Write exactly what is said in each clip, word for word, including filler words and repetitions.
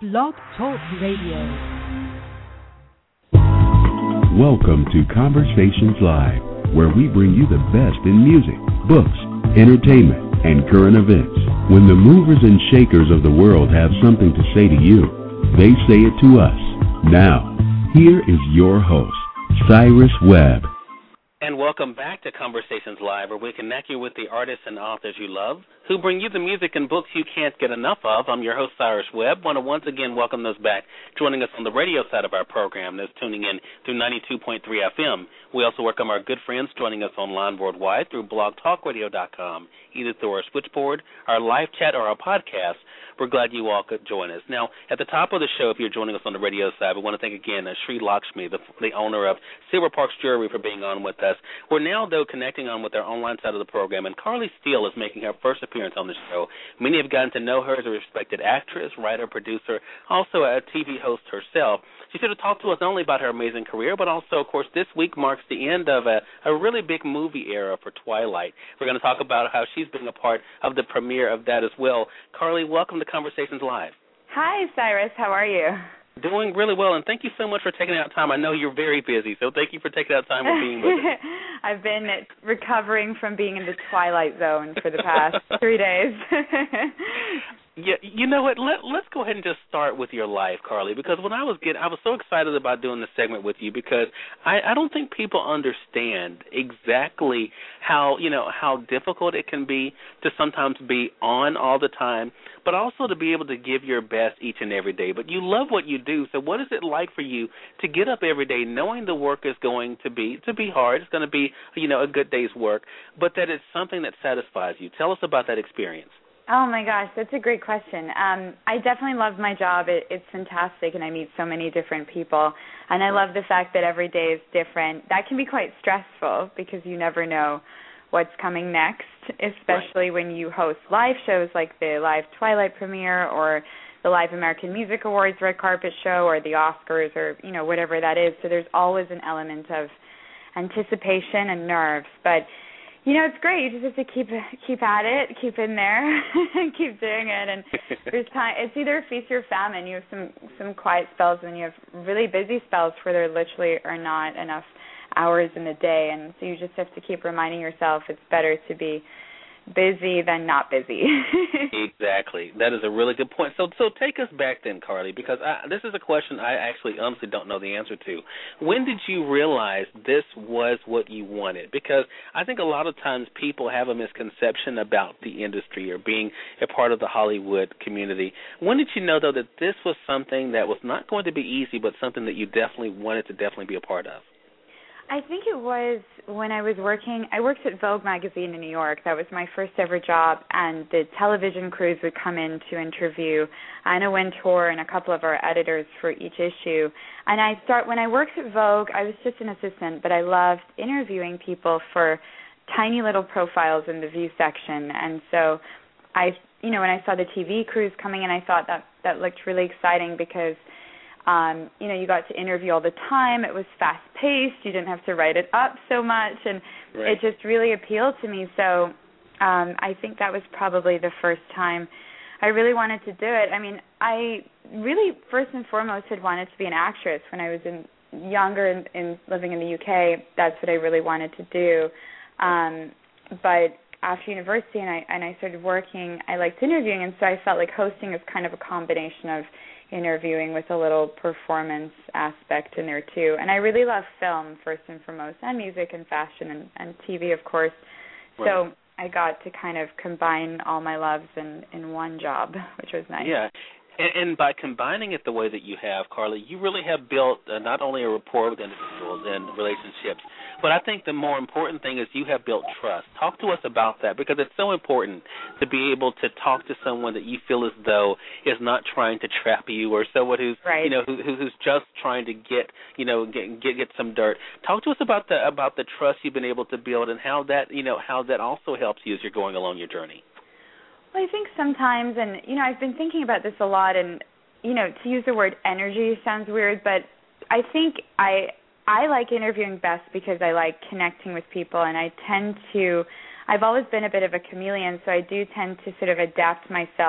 Blog Talk Radio. Welcome to Conversations Live, where we bring you the best in music, books, entertainment, and current events. When the movers and shakers of the world have something to say to you, they say it to us. Now, here is your host, Cyrus Webb. And welcome back to Conversations Live, where we connect you with the artists and authors you love, who bring you the music and books you can't get enough of. I'm your host, Cyrus Webb. Want to once again welcome those back joining us on the radio side of our program that's tuning in through ninety-two point three F M. We also welcome our good friends joining us online worldwide through blog talk radio dot com, either through our switchboard, our live chat, or our podcast. We're glad you all could join us. Now, at the top of the show, if you're joining us on the radio side, we want to thank again uh, Sri Lakshmi, the, the owner of Silver Parks Jewelry, for being on with us. We're now, though, connecting on with our online side of the program, and Carly Steele is making her first appearance on the show. Many have gotten to know her as a respected actress, writer, producer, also a T V host herself. She's here to talk to us not only about her amazing career, but also, of course, this week marks the end of a, a really big movie era for Twilight. We're going to talk about how she's been a part of the premiere of that as well. Carly, welcome to Conversations Live. Hi, Cyrus. How are you? Doing really well, and thank you so much for taking out time. I know you're very busy, so thank you for taking out time and being with us. I've been recovering from being in the Twilight Zone for the past three days. Yeah, you know what? Let, let's go ahead and just start with your life, Carly, because when I was getting, I was so excited about doing this segment with you because I, I don't think people understand exactly how, you know, how difficult it can be to sometimes be on all the time, but also to be able to give your best each and every day. But you love what you do, so what is it like for you to get up every day knowing the work is going to be to be hard, it's going to be, you know, a good day's work, but that it's something that satisfies you? Tell us about that experience. Oh, my gosh, that's a great question. Um, I definitely love my job. It, it's fantastic, and I meet so many different people. And I love the fact that every day is different. That can be quite stressful because you never know what's coming next, especially right. when you host live shows like the live Twilight premiere or the Live American Music Awards red carpet show or the Oscars or, you know, whatever that is. So there's always an element of anticipation and nerves. But you know, it's great. You just have to keep keep at it, keep in there, keep doing it. And there's time. It's either feast or famine. You have some some quiet spells, and you have really busy spells where there literally are not enough hours in the day. And so you just have to keep reminding yourself it's better to be busy than not busy. Exactly. That is a really good point. So so take us back then, Carly, because I, this is a question I actually honestly don't know the answer to. When did you realize this was what you wanted? Because I think a lot of times people have a misconception about the industry or being a part of the Hollywood community. When did you know, though, that this was something that was not going to be easy, but something that you definitely wanted to definitely be a part of? I think it was when I was working, I worked at Vogue magazine in New York. That was my first ever job, and the television crews would come in to interview Anna Wintour and a couple of our editors for each issue. And I start when I worked at Vogue, I was just an assistant, but I loved interviewing people for tiny little profiles in the View section. And so I, you know, when I saw the T V crews coming in, I thought that that looked really exciting because Um, you know, you got to interview all the time. It was fast-paced. You didn't have to write it up so much, and right. it just really appealed to me. So um, I think that was probably the first time I really wanted to do it. I mean, I really, first and foremost, had wanted to be an actress when I was in, younger and, and living in the U K. That's what I really wanted to do. Um, but after university and I, and I started working, I liked interviewing, and so I felt like hosting is kind of a combination of interviewing with a little performance aspect in there too. And I really love film first and foremost, and music and fashion and, and T V, of course. Right. So I got to kind of combine all my loves in, in one job, which was nice. Yeah. And, and by combining it the way that you have, Carly, you really have built uh, not only a rapport with individuals and relationships, but I think the more important thing is you have built trust. Talk to us about that, because it's so important to be able to talk to someone that you feel as though is not trying to trap you, or someone who's right. you know who, who's just trying to get you know get, get get some dirt. Talk to us about the about the trust you've been able to build and how that you know how that also helps you as you're going along your journey. Well, I think sometimes, and you know, I've been thinking about this a lot, and you know, to use the word energy sounds weird, but I think I. I like interviewing best because I like connecting with people, and I tend to, I've always been a bit of a chameleon, so I do tend to sort of adapt myself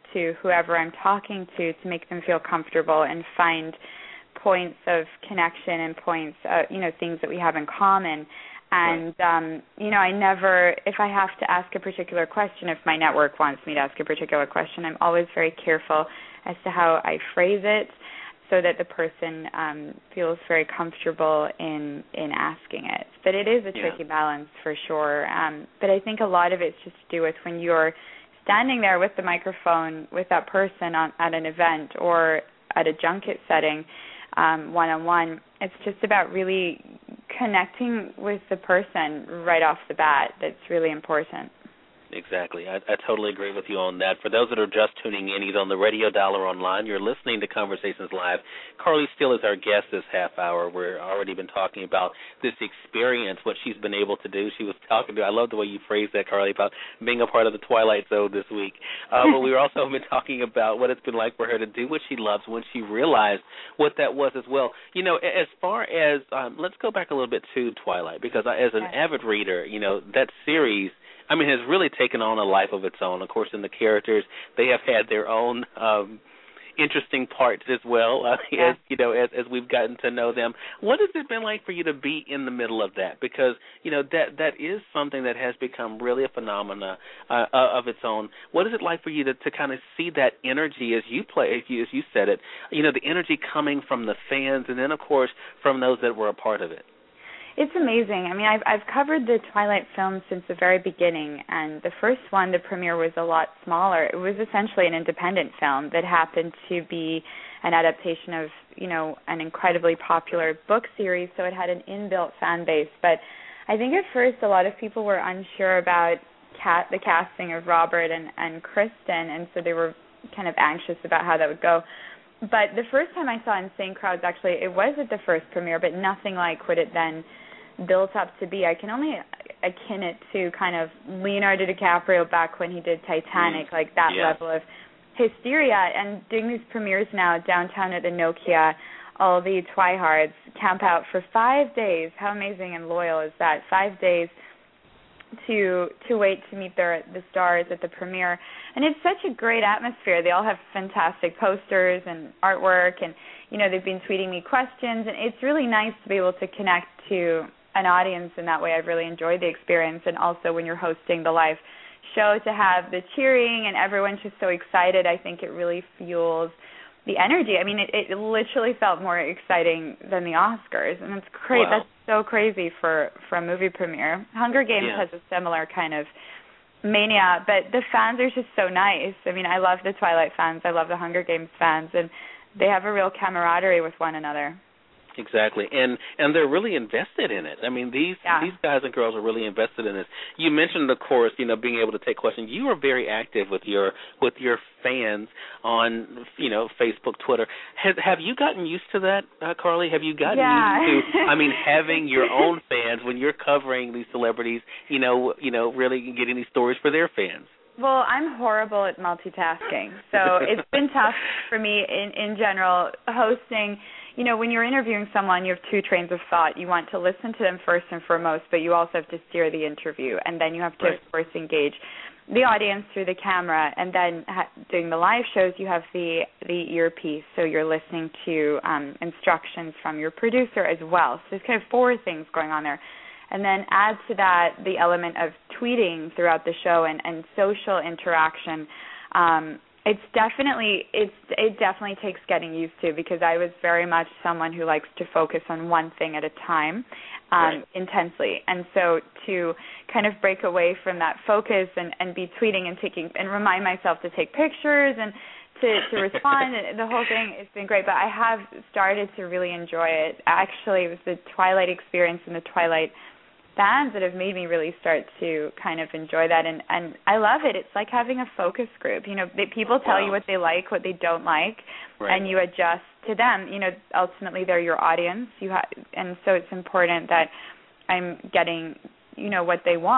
to whoever I'm talking to to make them feel comfortable and find points of connection and points, uh, you know, things that we have in common. And, um, you know, I never, if I have to ask a particular question, if my network wants me to ask a particular question, I'm always very careful as to how I phrase it so that the person um, feels very comfortable in, in asking it. But it is a tricky yeah. balance for sure. Um, but I think a lot of it's just to do with when you're standing there with the microphone with that person on, at an event or at a junket setting, um, one-on-one, it's just about really connecting with the person right off the bat. That's really important. Exactly. I, I totally agree with you on that. For those that are just tuning in, either on the radio dial or online, you're listening to Conversations Live. Carly Steele is our guest this half hour. We've already been talking about this experience, what she's been able to do. She was talking to, I love the way you phrased that, Carly, about being a part of the Twilight Zone this week. Uh, but we were also been talking about what it's been like for her to do what she loves when she realized what that was as well. You know, as far as, um, let's go back a little bit to Twilight, because I, as an avid reader, you know, that series, I mean, has really taken on a life of its own. Of course, in the characters, they have had their own um, interesting parts as well, uh, yeah. as you know, as, as we've gotten to know them. What has it been like for you to be in the middle of that? Because you know that that is something that has become really a phenomena uh, of its own. What is it like for you to, to kind of see that energy as you play, as you, as you said it? You know, the energy coming from the fans, and then of course from those that were a part of it. It's amazing. I mean, I've I've covered the Twilight films since the very beginning, and the first one, the premiere, was a lot smaller. It was essentially an independent film that happened to be an adaptation of, you know, an incredibly popular book series, so it had an inbuilt fan base. But I think at first a lot of people were unsure about cat, the casting of Robert and, and Kristen, and so they were kind of anxious about how that would go. But the first time I saw Insane Crowds, actually, it was at the first premiere, but nothing like what it then built up to be. I can only akin it to kind of Leonardo DiCaprio back when he did Titanic, mm. like that yeah. level of hysteria. And doing these premieres now downtown at the Nokia, all the Twihards camp out for five days. How amazing and loyal is that? Five days to to wait to meet their the stars at the premiere. And it's such a great atmosphere. They all have fantastic posters and artwork, and you know, they've been tweeting me questions, and it's really nice to be able to connect to an audience in that way. I've really enjoyed the experience, and also when you're hosting the live show, to have the cheering and everyone's just so excited, I think it really fuels the energy. I mean, it, it literally felt more exciting than the Oscars, and it's crazy. Wow. That's so crazy for, for a movie premiere. Hunger Games yeah. has a similar kind of mania, but the fans are just so nice. I mean, I love the Twilight fans. I love the Hunger Games fans, and they have a real camaraderie with one another. Exactly, and and they're really invested in it. I mean, these yeah. these guys and girls are really invested in this. You mentioned, of course, you know, being able to take questions. You are very active with your with your fans on, you know, Facebook, Twitter. Have have you gotten used to that, uh, Carly? Have you gotten yeah. used to, I mean, having your own fans when you're covering these celebrities? You know, you know, really getting these stories for their fans. Well, I'm horrible at multitasking, so it's been tough for me in in general hosting. You know, when you're interviewing someone, you have two trains of thought. You want to listen to them first and foremost, but you also have to steer the interview, and then you have to, right. of course, engage the audience through the camera. And then ha- doing the live shows, you have the, the earpiece, so you're listening to um, instructions from your producer as well. So there's kind of four things going on there. And then add to that the element of tweeting throughout the show and, and social interaction. Um, It's definitely it's it definitely takes getting used to, because I was very much someone who likes to focus on one thing at a time, um, right. intensely. And so to kind of break away from that focus and, and be tweeting and taking and remind myself to take pictures and to, to respond, the whole thing has been great. But I have started to really enjoy it. Actually, it was the Twilight experience and the Twilight fans that have made me really start to kind of enjoy that, and, and I love it. It's like having a focus group. You know, they, people tell wow. you what they like, what they don't like, right. and you adjust to them. You know, ultimately they're your audience. You ha- and so it's important that I'm getting, you know, what they want.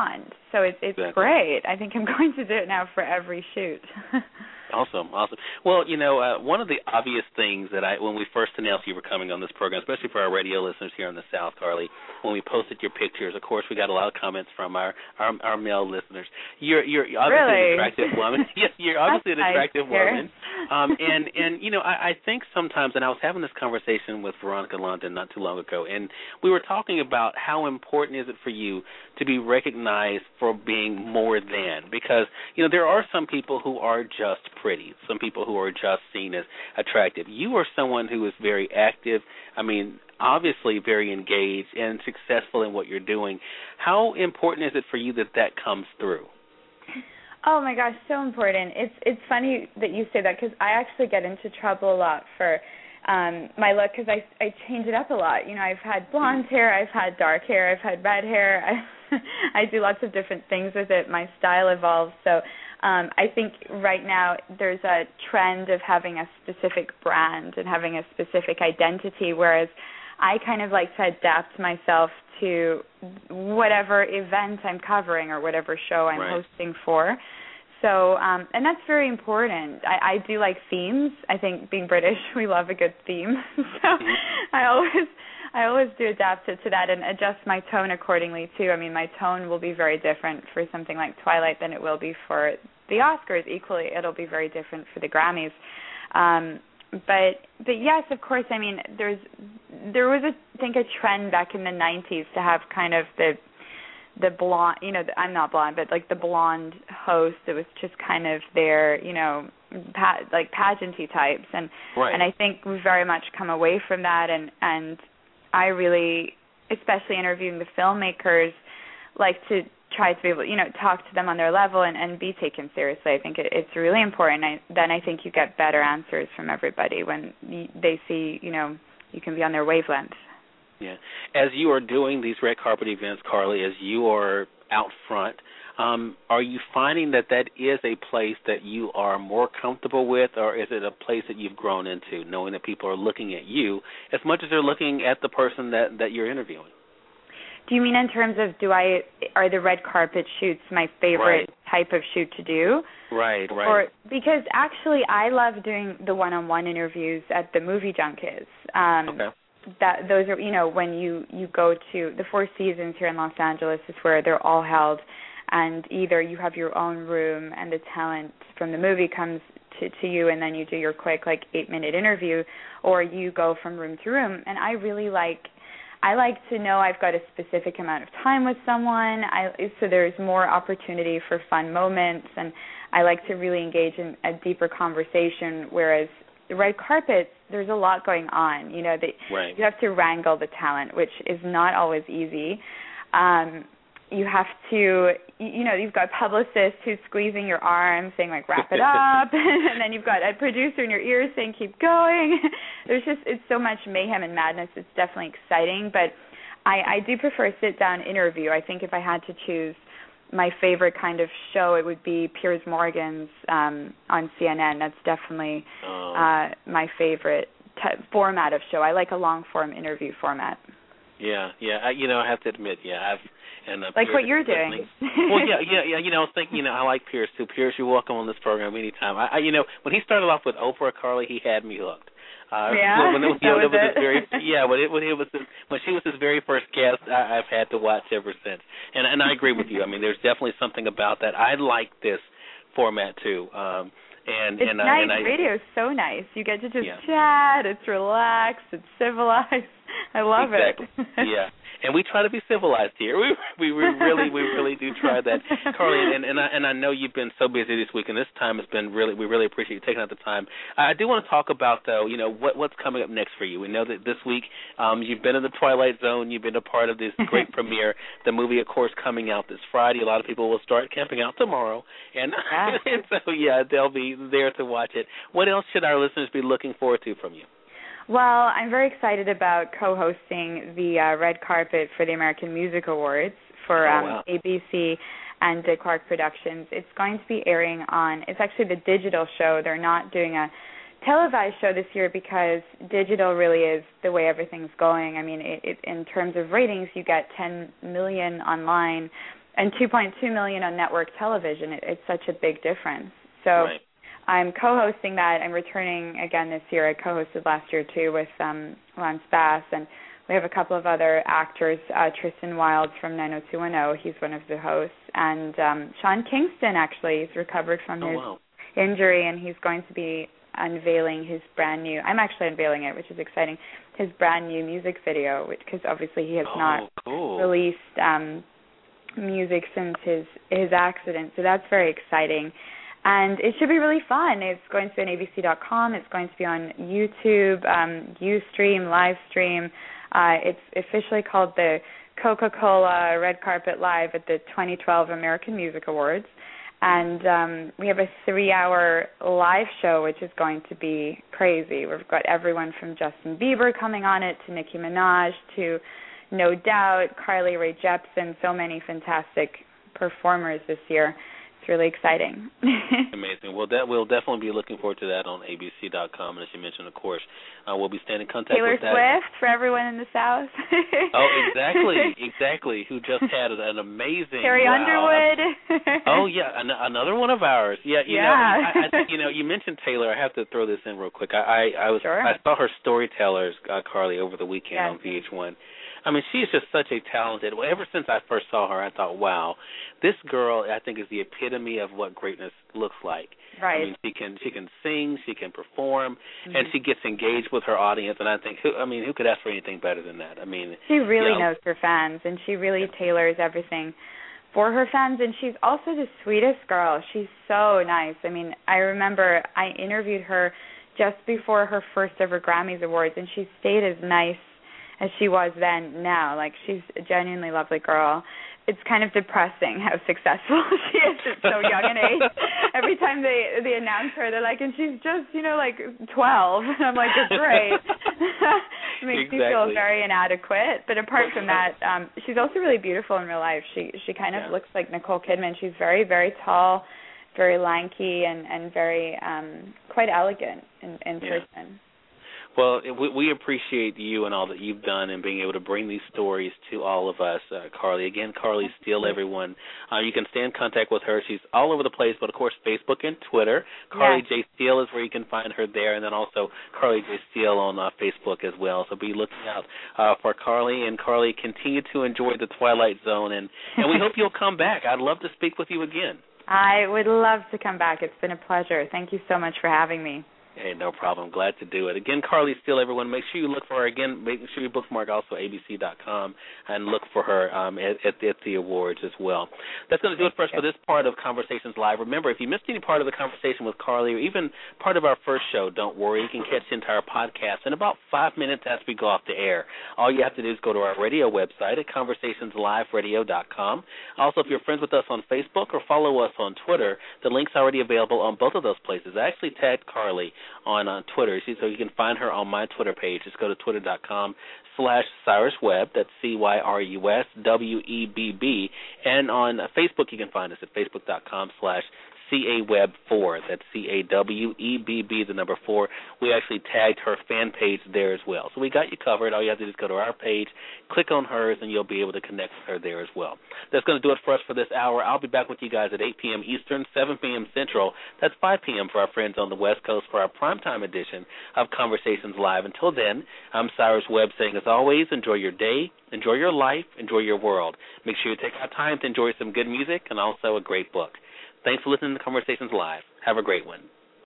So it, it's exactly. great. I think I'm going to do it now for every shoot. Awesome, awesome. Well, you know, uh, one of the obvious things that I, when we first announced you were coming on this program, especially for our radio listeners here in the South, Carly, when we posted your pictures, of course, we got a lot of comments from our our, our male listeners. You're you're obviously really? an attractive woman. Yes, you're obviously an attractive nice, woman. Um, and and you know, I, I think sometimes, and I was having this conversation with Veronica London not too long ago, and we were talking about how important is it for you to be recognized for being more than, because you know there are some people who are just pretty, some people who are just seen as attractive. You are someone who is very active, I mean, obviously very engaged and successful in what you're doing. How important is it for you that that comes through? Oh, my gosh, so important. It's it's funny that you say that because I actually get into trouble a lot for um, my look because I, I change it up a lot. You know, I've had blonde hair, I've had dark hair, I've had red hair. I, I do lots of different things with it. My style evolves. So Um, I think right now there's a trend of having a specific brand and having a specific identity, whereas I kind of like to adapt myself to whatever event I'm covering or whatever show I'm right. hosting for. So, um, and that's very important. I, I do like themes. I think being British, we love a good theme. so I always I always do adapt it to that and adjust my tone accordingly, too. I mean, my tone will be very different for something like Twilight than it will be for the Oscars. Equally, it'll be very different for the Grammys. Um, but, but yes, of course, I mean, there's there was, a, I think, a trend back in the nineties to have kind of the the blonde, you know, the, I'm not blonde, but like the blonde host that was just kind of their, you know, pa- like pageanty types. And right. and I think we've very much come away from that, and, and I really, especially interviewing the filmmakers, like to try to be able, you know, talk to them on their level and, and be taken seriously. I think it, it's really important. I, then I think you get better answers from everybody when you, they see, you know, you can be on their wavelength. Yeah. As you are doing these red carpet events, Carly, as you are out front, um, are you finding that that is a place that you are more comfortable with, or is it a place that you've grown into, knowing that people are looking at you as much as they're looking at the person that, that you're interviewing? Do you mean in terms of do I are the red carpet shoots my favorite right. type of shoot to do? Right, right. Or because actually I love doing the one-on-one interviews at the movie junkets. Um, okay. That those are, you know, when you, you go to the Four Seasons here in Los Angeles is where they're all held, and either you have your own room and the talent from the movie comes to, to you and then you do your quick like eight-minute interview, or you go from room to room. And I really like I like to know I've got a specific amount of time with someone, I, so there's more opportunity for fun moments, and I like to really engage in a deeper conversation, whereas the red carpet, there's a lot going on. You know, they, right. you have to wrangle the talent, which is not always easy. Um, you have to, you know, you've got publicists who's squeezing your arm, saying, like, wrap it up. And then you've got a producer in your ear saying, keep going. There's just, it's so much mayhem and madness. It's definitely exciting. But I, I do prefer a sit-down interview. I think if I had to choose my favorite kind of show, it would be Piers Morgan's um, on C N N. That's definitely um, uh, my favorite t- format of show. I like a long-form interview format. Yeah, yeah. I, you know, I have to admit, yeah, I've and uh, like Piers what you're doing. Well, yeah, yeah, yeah. You know, I was thinking, you know, I like Piers too. Piers, you're welcome on this program anytime. I, I you know, when he started off with Oprah, Carly, he had me hooked. Uh, yeah, when it was, that was, it was it. his very, yeah, when it when it was his, when she was his very first guest, I, I've had to watch ever since. And and I agree with you. I mean, there's definitely something about that. I like this format too. Um, and it's and, nice. uh, and I, Radio is so nice. You get to just yeah. chat. It's relaxed. It's civilized. I love exactly. it. Yeah. And we try to be civilized here. We we, we really we really do try that, Carly. And and I, and I know you've been so busy this week, and this time has been really. We really appreciate you taking out the time. I do want to talk about though, you know, what what's coming up next for you. We know that this week um, you've been in the Twilight Zone. You've been a part of this great premiere. The movie, of course, coming out this Friday. A lot of people will start camping out tomorrow, and, yeah. and so yeah, they'll be there to watch it. What else should our listeners be looking forward to from you? Well, I'm very excited about co-hosting the uh, red carpet for the American Music Awards for um, oh, wow. A B C and Dick Clark Productions. It's going to be airing on, it's actually the digital show. They're not doing a televised show this year because digital really is the way everything's going. I mean, it, it, in terms of ratings, you get ten million online and two point two million on network television. It, it's such a big difference. So right. I'm co-hosting that. I'm returning again this year. I co-hosted last year too with um, Lance Bass, and we have a couple of other actors. Uh, Tristan Wilds from nine oh two one oh, he's one of the hosts, and um, Sean Kingston actually has recovered from oh, his wow. injury, and he's going to be unveiling his brand new. I'm actually unveiling it, which is exciting. His brand new music video, which because obviously he has oh, not cool. released um, music since his his accident, so that's very exciting. And it should be really fun. It's going to be on A B C dot com. It's going to be on YouTube, um, Ustream, Livestream. Uh, it's officially called the Coca-Cola Red Carpet Live at the twenty twelve American Music Awards. And um, we have a three-hour live show, which is going to be crazy. We've got everyone from Justin Bieber coming on it to Nicki Minaj to No Doubt, Carly Rae Jepsen, so many fantastic performers this year. It's really exciting. Amazing. Well, that we'll definitely be looking forward to that on A B C dot com. And as you mentioned, of course, uh, we'll be staying in contact Taylor with that. Swift for everyone in the South. Oh, exactly, exactly. Who just had an amazing Carrie wow. Underwood. Oh yeah, an- another one of ours. Yeah, you yeah. know, I, I think you know, you mentioned Taylor. I have to throw this in real quick. I I, I was sure. I saw her Storytellers, uh, Carly, over the weekend yes. on V H one. I mean, she's just such a talented. Well, ever since I first saw her, I thought, wow, this girl, I think, is the epitome of what greatness looks like. Right. I mean, she can she can sing, she can perform, mm-hmm. and she gets engaged with her audience. And I think, who, I mean, who could ask for anything better than that? I mean, she really you know, knows her fans, and she really tailors everything for her fans. And she's also the sweetest girl. She's so nice. I mean, I remember I interviewed her just before her first ever Grammys Awards, and she stayed as nice as she was then now. Like, she's a genuinely lovely girl. It's kind of depressing how successful she is at so young an age. Every time they they announce her, they're like, and she's just, you know, like twelve. And I'm like, it's great. It makes exactly. me feel very inadequate. But apart from that, um, she's also really beautiful in real life. She she kind of yeah. looks like Nicole Kidman. She's very, very tall, very lanky, and, and very um, quite elegant in, in yeah. person. Well, we, we appreciate you and all that you've done and being able to bring these stories to all of us, uh, Carly. Again, Carly Steele, everyone. Uh, you can stay in contact with her. She's all over the place, but, of course, Facebook and Twitter. Carly yes. J. Steele is where you can find her there, and then also Carly J. Steele on uh, Facebook as well. So be looking out uh, for Carly. And, Carly, continue to enjoy the Twilight Zone, and, and we hope you'll come back. I'd love to speak with you again. I would love to come back. It's been a pleasure. Thank you so much for having me. Hey, no problem. Glad to do it. Again, Carly Steele, everyone, make sure you look for her. Again, make sure you bookmark also A B C dot com and look for her um, at, at, at the awards as well. That's going to do it for us for this part of Conversations Live. Remember, if you missed any part of the conversation with Carly or even part of our first show, don't worry. You can catch the entire podcast in about five minutes as we go off the air. All you have to do is go to our radio website at conversations live radio dot com. Also, if you're friends with us on Facebook or follow us on Twitter, the link's already available on both of those places. I actually tagged Carly on uh, Twitter, so you can find her on my Twitter page. Just go to twitter dot com slash Cyrus Webb. That's C Y R U S W E B B. And on Facebook, you can find us at facebook dot com slash C A Webb four. That's C A W E B B, the number four. We actually tagged her fan page there as well. So we got you covered. All you have to do is go to our page, click on hers, and you'll be able to connect with her there as well. That's going to do it for us for this hour. I'll be back with you guys at eight p.m. Eastern, seven p.m. Central. That's five p.m. for our friends on the West Coast for our primetime edition of Conversations Live. Until then, I'm Cyrus Webb saying, as always, enjoy your day, enjoy your life, enjoy your world. Make sure you take our time to enjoy some good music and also a great book. Thanks for listening to Conversations Live. Have a great one.